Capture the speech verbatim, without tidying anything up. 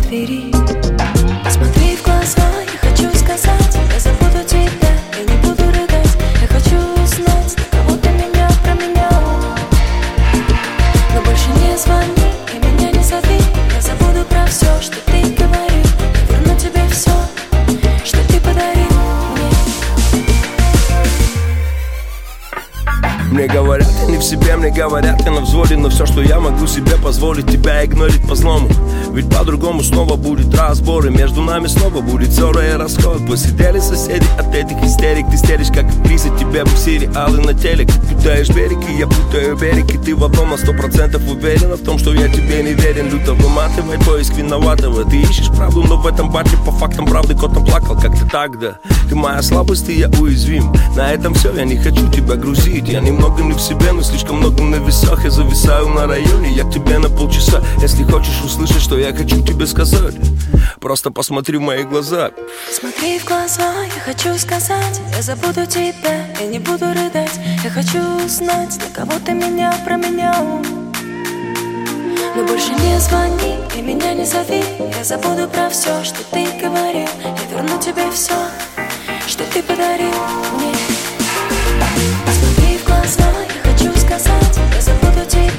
двери. Смотри в глаза, я хочу сказать, я забуду тебя, я не буду рыдать. Я хочу узнать, на кого ты меня променял. Но больше не звони и меня не зови. Я забуду про все, что ты говорил. Я верну тебе все, что ты подарил мне. Мне говорят, я не в себе, мне говорят, я на взводе. Но все, что я могу себе позволить, тебя игнорить по злому. Ведь по-другому снова будет разбор, и между нами снова будет ссора и расход. Посидели соседи от этих истерик. Ты стеришь, как актриса, тебе бы сериалы на телек. Ты путаешь берег, и я путаю берег. И ты в одном на сто процентов уверена в том, что я тебе не верен. Люто выматывай поиск виноватого. Ты ищешь правду, но в этом батле по фактам правды кот наплакал. Как-то так, да. Ты моя слабость, и я уязвим. На этом все, я не хочу тебя грузить. Я немного не в себе, но слишком много на весах. Я зависаю на районе, я к тебе на полчаса. Если хочешь услышать, что я хочу тебе сказать, просто посмотри в мои глаза. Смотри в глаза, я хочу сказать, я забуду тебя, я не буду рыдать. Я хочу узнать, на кого ты меня променял. Но больше не звони и меня не зови. Я забуду про все, что ты говорил. Я верну тебе все, что ты подарил мне. Смотри в глаза, я хочу сказать, я забуду тебя.